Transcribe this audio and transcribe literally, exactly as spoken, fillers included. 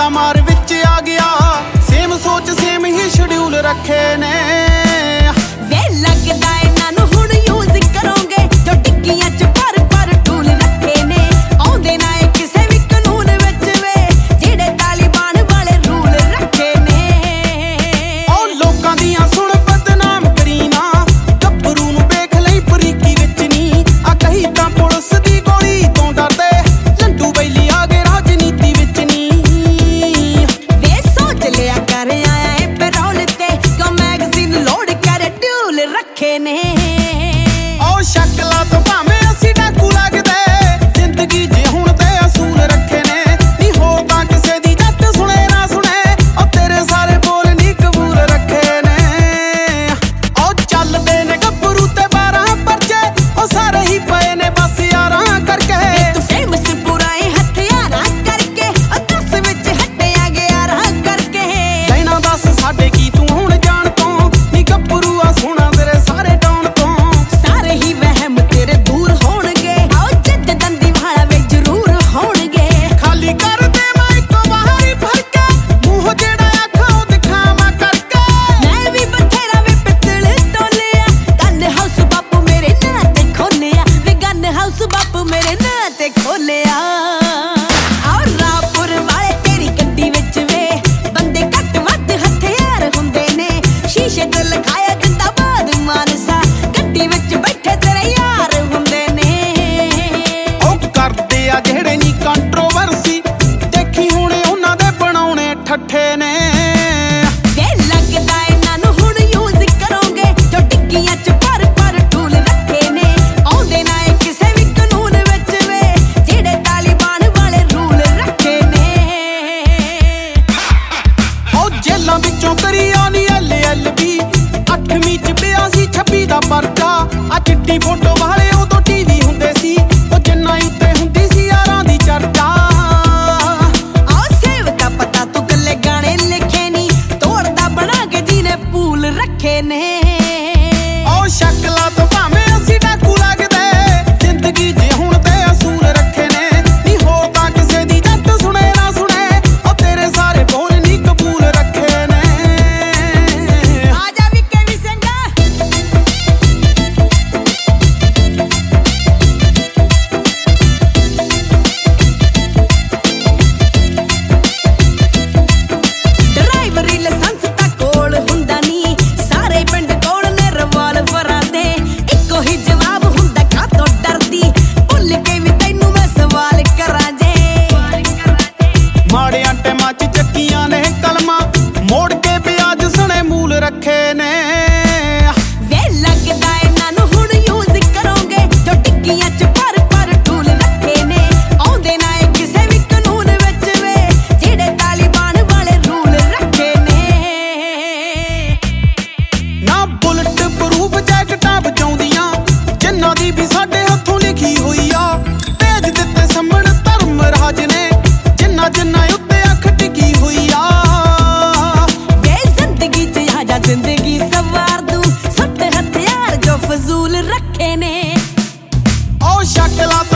ਮੇਰਾ ਮਾਰ ਵਿੱਚ ਆ ਗਿਆ। ਸੇਮ ਸੋਚ ਸੇਮ ਹੀ ਸ਼ਡਿਊਲ ਰੱਖੇ ਨੇ। ਵੇ ਲੱਗਦਾ ਇਹਨਾਂ ਨੂੰ ਹੁਣ ਯੂਜ਼ ਕਰੋਗੇ ਜੋ ਟਿੱਕੀਆਂ ਚ ਪਰ ਪਰ ਟੂਲ ਰੱਖੇ ਨੇ। ਆਉਂਦੇ ਨਾ ਇਹ ਕਿਸੇ ਵੀ ਕਾਨੂੰਨ ਵਿੱਚ ਵੇ ਜਿਹੜੇ ਤਾਲਿਬਾਨ ਵਾਲੇ ਰੂਲ ਰੱਖੇ ਨੇ। ਉਹ ਲੋਕਾਂ ਦੀਆਂ ਸੁਣ ਬਦਨਾਮ ਕਰੀ ਨਾ, ਗੱਭਰੂ ਨੂੰ ਵੇਖ ਲਈ ਬਰੀਕੀ ਵਿੱਚ ਨੀ। ਆ ਕਹੀ ਤਾਂ ਪੁਲਿਸ ਦੀ ਗੋਲੀ ਤੋਂ ਡਰਦੇ, ਲੰਡੂ ਬੈਲੀ ਆ ਗਏ ਰਾਜਨੀਤੀ ਵਿੱਚ ਨੀ। ਵੇ ਸੋਚ ਲਿਆ ਕਰ ਆਇਆ ਏ ਪੈਰੋਲ ਤੇ ਕਿਉਂ ਮੈਗਜ਼ੀਨ ਲੋਡ ਕਰ ਡਿਊਲ ਰੱਖੇ ਨੇ। ਉਹ ਸ਼ਕਲਾਂ ਤੋਂ ਭਾਵੇਂ ਅਸੀਂ ਡਾਕੂ ਲੱਗਦੇ, ਜ਼ਿੰਦਗੀ ਜੇ ਹੁਣ ਤੇ ਅਸੂਲ ਰੱਖੇ ਨੇ। ਨੀ ਹੋ ਤਾਂ ਕਿਸੇ ਦੀ ਜੱਟ ਸੁਣੇ ਨਾ ਸੁਣੇ, ਉਹ ਤੇਰੇ ਸਾਰੇ ਬੋਲ ਨੀ ਕਬੂਲ ਰੱਖੇ ਨੇ। ਉਹ ਚੱਲਦੇ ਨੇ ਗੱਭਰੂ ਤੇ ਬਾਰਾਂ ਪਰਚੇ, ਉਹ ਸਾਰੇ ਹੀ ਪਏ ਨੇ ਬਸ ਯਾਰਾਂ ਕਰਕੇ। ਤੂੰ ਫੇਮਸ ਪੁਰਾਏ ਹਥਿਆਰਾਂ ਕਰਕੇ, ਉਹ ਦਸ ਵਿੱਚ ਹੱਟਿਆ ਗਿਆਰਾਂ ਕਰਕੇ। ਲੈਣਾ ਦੱਸ ਸਾਡੇ ਕੀ ਤੂੰ ਹੁਣ ਜਾਣ ਤੋਂ, ਨੀ ਗੱਭਰੂ ਆ ਸੋਹਣਾ ਤੇਰੇ ਸਾਰੇ ਡਾਉਣ ਤੋਂ। ਸਾਰੇ ਹੀ ਵਹਿਮ ਤੇਰੇ ਦੂਰ ਹੋਣਗੇ, ਆਓ ਜਿੱਦ ਦੰਦੀ ਵਾਲਾ ਵੇ ਜ਼ਰੂਰ ਹੋਣਗੇ। ਖਾਲੀ ਕਰ ਦੇ ਮਾਈਕ ਤੋਂ ਬਾਹਰ ਹੀ ਭਰ ਕੇ, ਮੂੰਹ ਜਿਹੜਾ ਆਖਾਂ ਉਹ ਦਿਖਾਵਾਂ ਕਰਕੇ। ਮੈਂ ਵੀ ਬਥੇਰਾ ਵੇ ਪਿੱਤਲ ਤੋਲਿਆ, ਗਨ ਹਾਊਸ ਬਾਪੂ ਮੇਰੇ ਨਾਂ ਤੇ ਖੋਲਿਆ। ਵੇ ਗਨ ਹਾਊਸ ਬਾਪੂ ਮੇਰੇ ਨਾਂ ਤੇ ਖੋਲਿਆ। ਆਓ ਰਾਪੁਰ ਵਾਲੇ ਤੇਰੀ ਗੱਡੀ ਵਿੱਚ ਵੇ ਬੰਦੇ ਘੱਟ ਵੱਧ ਹਥਿਆਰ ਹੁੰਦੇ ਨੇ। ਸ਼ੀਸ਼ੇ ਤੇ ਲਿਖਾਇਆ ਜਿੰਦਾਬਾਦ ਮਾਨਸਾ, ਗੱਡੀ ਵਿੱਚ ਬੈਠੇ ਤੇਰੇ ਯਾਰ ਹੁੰਦੇ ਨੇ। ਉਹ ਕਰਦੇ ਆ ਜਿਹੜੇ ਨੀ ਕੰਟਰੋਵਰਸੀ, ਦੇਖੀ ਹੁਣੇ ਉਹਨਾਂ ਦੇ ਬਣਾਉਣੇ ਠੱਠੇ ਨੇ। ਵੇ ਲੱਗਦਾ ਇਹਨਾਂ ਨੂੰ ਹੁਣ ਯੂਜ਼ ਕਰੋਗੇ ਜੋ ਟਿੱਕੀਆਂ ਚ ਪਰ ਪਰ ਟੂਲ ਰੱਖੇ ਨੇ। ਆਉਂਦੇ ਨਾ ਇਹ ਕਿਸੇ ਵੀ ਕਾਨੂੰਨ ਵਿੱਚ ਵੇ ਜਿਹੜੇ ਤਾਲਿਬਾਨ ਵਾਲੇ ਰੂਲ ਰੱਖੇ ਨੇ। ਉਹ ਜੇਲਾਂ ਵਿੱਚੋਂ ਕਰੀ ਆਉਣੀ ਐਲ ਐਲ ਬੀ, ਅੱਠਵੀਂ ਚ ਪਿਆ ਸੀ ਛੱਬੀ ਦਾ ਪਰਚਾ। ਆ ਚਿੱਟੀ ਫੋਟੋ ਵਾਲੇ ਉਦੋਂ ਟੀਵੀ ਹੁੰਦੇ ਸੀ, ਉਹ ਜਿੰਨਾ ਉੱਤੇ ਹੁੰਦੀ ਸੀ ਯਾਰਾਂ ਦੀ ਚਰਚਾ। ਆਓ ਸੇਵਕਾ ਪਤਾ ਤੂੰ ਕੱਲੇ ਗਾਣੇ ਲਿਖੇ ਨੀ, ਤੋੜਦਾ ਬਣਾ ਕੇ ਜਿਹਨੇ ਪੂਲ ਰੱਖੇ ਨੇ। ਉਹ ਸ਼ਕਲਾਂ ਤੋਂ ਭਾਵੇਂ ਅਸੀਂ ਡਾਕੂ ਲੱਗਦੇ, ਜ਼ਿੰਦਗੀ ਜੇ ਹੁਣ ਤੇ ਅਸੂਲ ਰੱਖੇ ਨੇ। ਨੀ ਹੋ ਤਾਂ ਕਿਸੇ ਦੀ ਜੱਟ ਸੁਣੇ ਨਾ ਸੁਣੇ, ਉਹ ਤੇਰੇ ਸਾਰੇ ਬੋਲ ਨੀ ਕਬੂਲ ਰੱਖੇ ਨੇ। ਆ ਜਾ ਵੀ ਕੇ ਵੀ ਸਿੰਘਾ। ਡਰਾਈਵਰੀ ਲਾਇਸੈਂਸ ਤਾਂ ਕੋਲ ਹੁੰਦਾ ਨੀ, ਸਾਰੇ ਪਿੰਡ ਕੋਲ ਨੇ ਰਿਵਾਲਵਰਾਂ ਦੇ। ਇੱਕੋ ਹੀ ਜਵਾਬ ਹੁੰਦਾ ਕਾਹਤੋਂ ਡਰਦੀ, ਭੁੱਲ ਕੇ ਵੀ ਤੈਨੂੰ ਮੈਂ ਸਵਾਲ ਕਰਾਂ ਜੇ। ਮਾੜਿਆਂ ਟੈਮਾਂ ਚ ਚੱਕੀਆਂ ਨੇ ਕਲਮਾਂ, ਮੋੜ ਕੇ ਵਿਆਜ ਸਣੇ ਮੂਲ ਰੱਖੇ ਨੇ। ਵੇ ਲੱਗਦਾ ਇਹਨਾਂ ਨੂੰ ਹੁਣ ਯੂਜ਼ ਕਰੋਗੇ ਜੋ ਟਿੱਕੀਆਂ ਚ ਪਰ ਪਰ ਟੂਲ ਰੱਖੇ ਨੇ। ਆਉਂਦੇ ਨਾ ਇਹ ਕਿਸੇ ਵੀ ਕਾਨੂੰਨ ਵਿੱਚ ਵੇ ਜਿਹੜੇ ਤਾਲਿਬਾਨ ਵਾਲੇ ਰੂਲ ਰੱਖੇ ਨੇ। ਨਾ ਬੁਲਟ ਪ੍ਰੂਫ ਜੈਕਟਾਂ ਬਚਾਉਂਦੀਆਂ, ਜਿਨ੍ਹਾਂ ਦੀ ਵੀ ਸਾਡੇ ਹੱਥੋਂ ਲਿਖੀ ਹੋਈ ਆ। ਭੇਜ ਦਿੱਤੇ ਸੰਮਣ ਧਰਮ ਰਾਜ ਨੇ, ਜਿੰਨਾ ਜਿੰਨਾ ਉੱਤੇ ਅੱਖ ਟਿਕੀ ਹੋਈ ਆ। ਵੇ ਜ਼ਿੰਦਗੀ ਚ ਆ ਜਾ ਜ਼ਿੰਦਗੀ ਸਵਾਰ ਦੂੰ, ਸੁੱਟ ਹਥਿਆਰ ਜੋ ਫਜ਼ੂਲ ਰੱਖੇ ਨੇ। ਉਹ ਸ਼ਕਲਾਂ